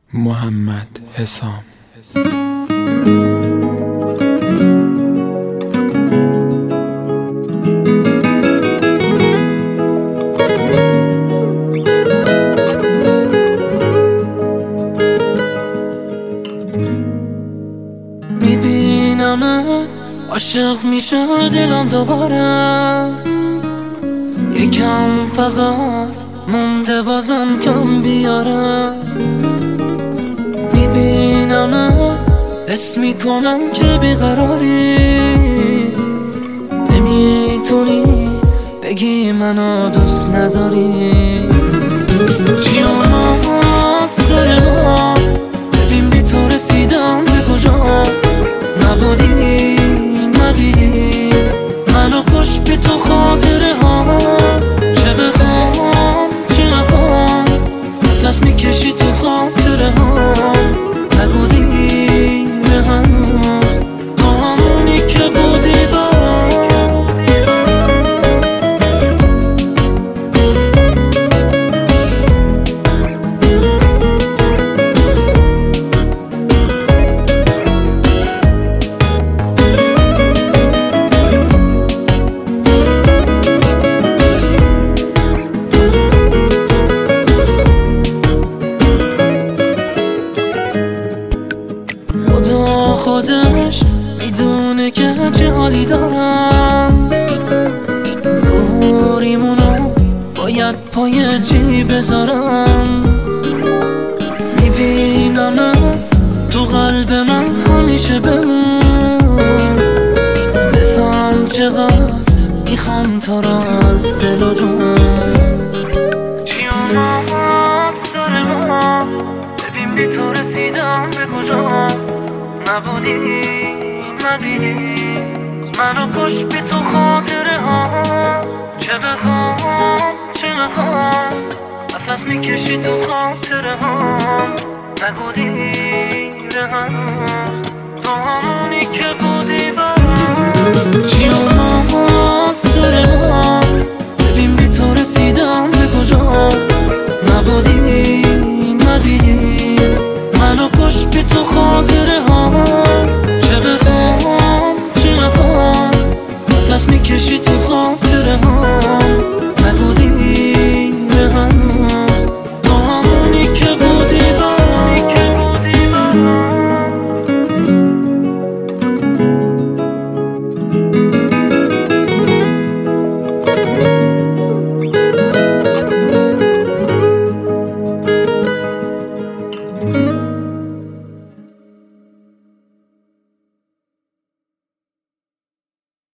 محمد حسام. میبینمت عاشق میشه دلم دوباره، یکم فقط مونده بازم کم بیاره. میبینمت حس میکنم که بیقراری، نمیتونی بگی منو دوست نداری. چی اومد سر ما، ببین بی تو رسیدم به کجا. نبودی ندیدی منو کش بی تو خاطره ها. چه بخوام چه نخوام نفس میکشی تو خاطره ها. نبودی هنوز تو همونی که بودی برام. خدا خودش میدونه که چه حالی دارم، دوریمونو باید پای جی بذارم. میبینمت تو قلب من همیشه بمون، بفهم چقدر میخوام تو را از دل و جون. چی اومد سر ما، ببین بی تو رسیدم به کجا. نبودی ندیدی منو کش بی تو خاطره ها. چه بخوام چه نخوام نفس میکشی تو خاطره ها. نبودی هنوز تو همونی که بودی برام. چی